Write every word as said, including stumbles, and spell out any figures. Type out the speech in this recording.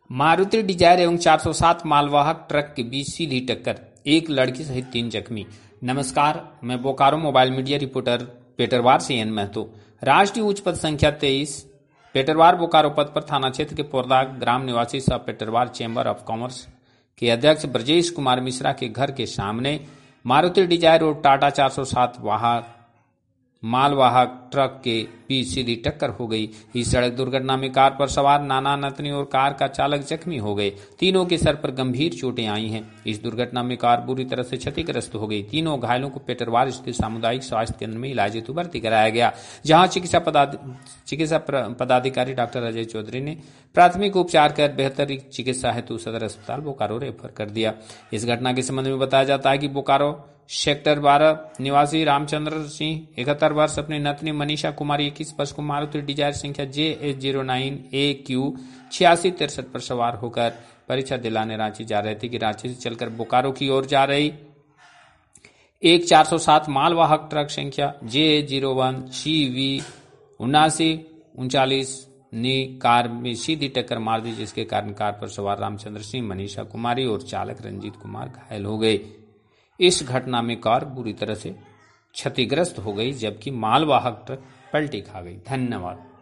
Maruti Dzire एवं चार सौ सात मालवाहक ट्रक के बीच सीधी टक्कर, एक लड़की सहित तीन जख्मी। नमस्कार, मैं Bokaro mobile media reporter Petarwar से एन महतो। राष्ट्रीय उच्च पथ संख्या तेईस पेटरवार बोकारो पथ पर थाना क्षेत्र के पोरदा ग्राम निवासी सह पेटरवार चैम्बर ऑफ कॉमर्स के अध्यक्ष ब्रजेश कुमार मिश्रा के घर के सामने मारुति डिजायर और टाटा चार सौ सात वाहक मालवाहक ट्रक के बीच सीधी टक्कर हो गई। इस सड़क दुर्घटना में कार पर सवार नाना नतनी और कार का चालक जख्मी हो गए। तीनों के सर पर गंभीर चोटें आई हैं। इस दुर्घटना में कार बुरी तरह से क्षतिग्रस्त हो गई। तीनों घायलों को पेटरवार स्थित सामुदायिक स्वास्थ्य केंद्र में इलाज हेतु भर्ती कराया गया, जहां चिकित्सा पदाधि चिकित्सा पदाधिकारी डॉक्टर अजय चौधरी ने प्राथमिक उपचार कर बेहतर चिकित्सा हेतु सदर अस्पताल बोकारो रेफर कर दिया। इस घटना के संबंध में बताया जाता है कि बोकारो सेक्टर बारह निवासी रामचंद्र सिंह इकहत्तर वर्ष अपनी नतनी मनीषा कुमारी इक्कीस वर्ष को मारुति डिजायर संख्या J H zero nine A Q छियासी तिरसठ पर सवार होकर परीक्षा दिलाने रांची जा रहे थे कि रांची से चलकर बोकारो की ओर जा रही एक चार सौ सात मालवाहक ट्रक संख्या J H zero one C V उन्नासी उनचालीस ने कार में सीधी टक्कर मार दी, जिसके कारण कार पर सवार रामचंद्र सिंह, मनीषा कुमारी और चालक रंजीत कुमार घायल हो गए। इस घटना में कार बुरी तरह से क्षतिग्रस्त हो गई, जबकि मालवाहक ट्रक पलटी खा गई। धन्यवाद।